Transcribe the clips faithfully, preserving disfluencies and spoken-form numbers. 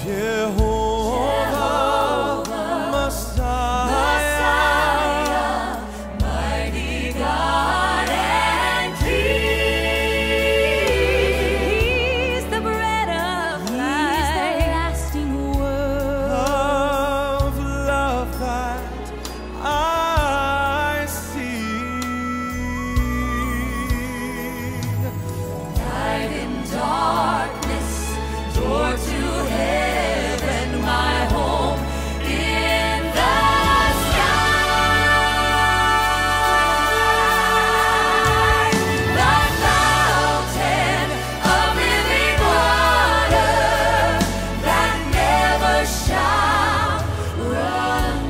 Jehovah, Messiah, mighty God and King. He's the bread of life. He's the lasting word of love that I see. Light in darkness, door to heaven, my home in the sky. The fountain of living water that never shall run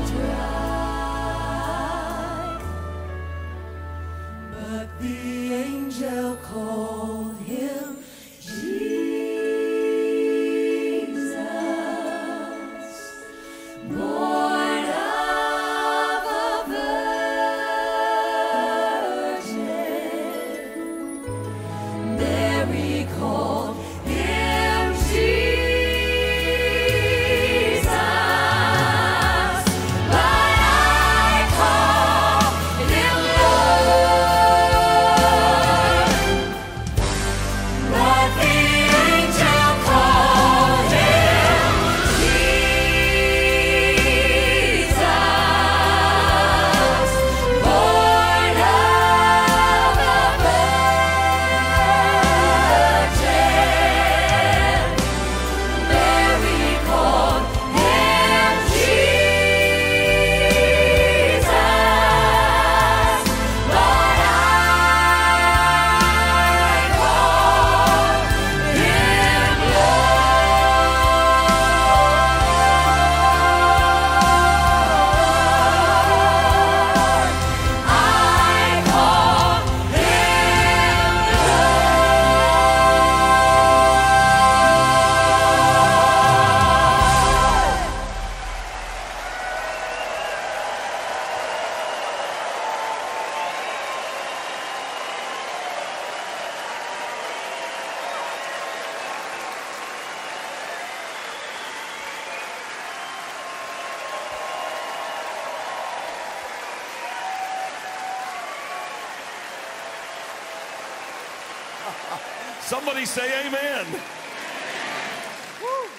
dry. But the angel called him Jesus, born of a virgin. Mary called him Jesus, but I call him Lord. But the angel called him Jesus, born of a virgin. Mary called him Jesus, but I call him Lord. I call Somebody say amen. Woo.